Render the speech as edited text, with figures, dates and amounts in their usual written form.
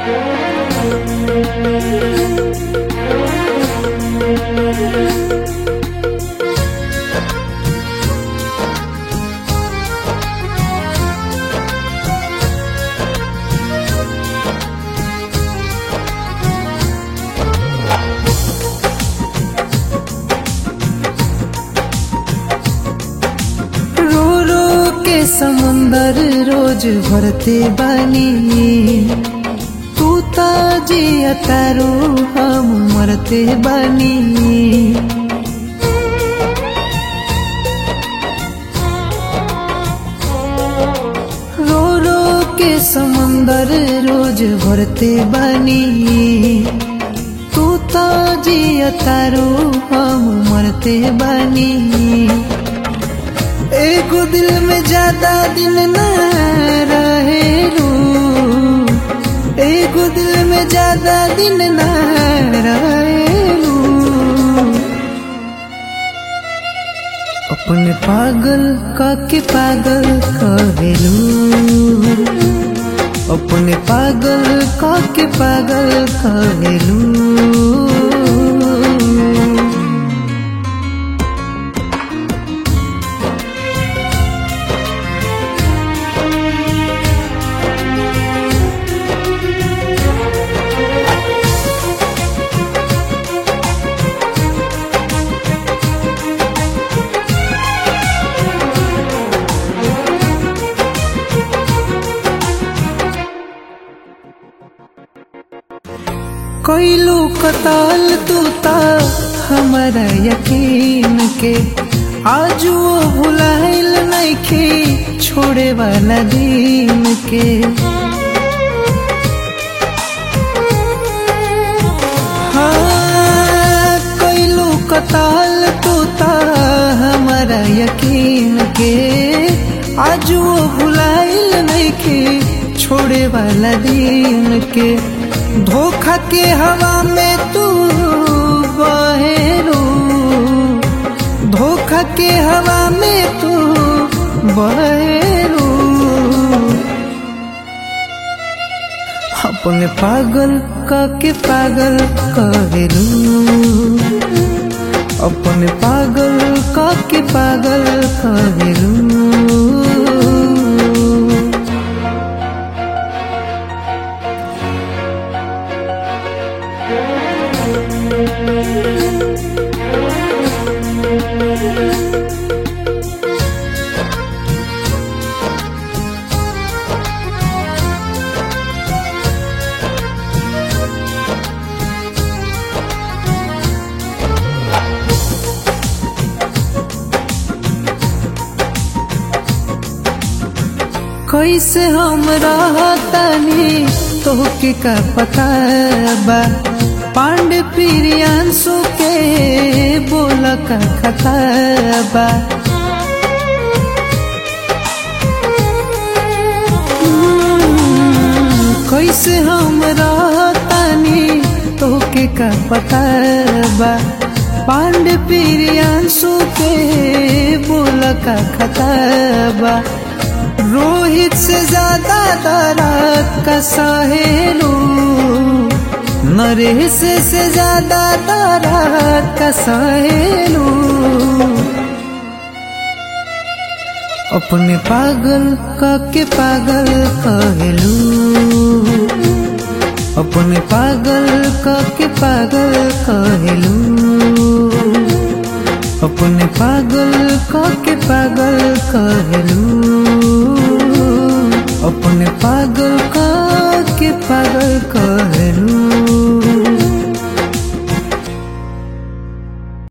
समुंदर रोज भरते बानी, तू ता जिया तारू हम मरते बानी। रो रो के समुंदर रोज भरते बानी, तू ता जिया तारू हम मरते बानी। एगो दिल में ज्यादा दिन न रहेलू, एगो दिल में ज्यादा दिन न रहेलू। अपने पागल काके पागल कहेलू, अपने पागल काके पागल कहेलू। कोइलू कताल तू ता हमारा यकीन के, आज वो भुलाइल नइखे छोड़े वाला दिन के। हाँ कोइलू कताल तू ता हमारा यकीन के, आज वो भुलाइल नइखे छोड़े वाला दिन के। धोखा के हवा में तू बहेलू, धोखा के हवा में तू बहेलू। अपने पागल काके पागल कहेलू, अपने पागल काके पागल कहेलू। कैसे हम रहतानी तोहके का पता बा, पांडे प्रियांशु के बोला का खता बा। कैसे हम रहतानी तोहके का पता बा, पांडे प्रियांशु के बोला का खता बा। रोहित से ज्यादा दर्द का सहेलू, नरेश से ज्यादा दर्द का सहेलू। अपने पागल काके पागल कहेलू, अपने पागल काके पागल कहेलू। अपने पागल काके पागल कहेलू, अपने पागल काके पागल कहेलू।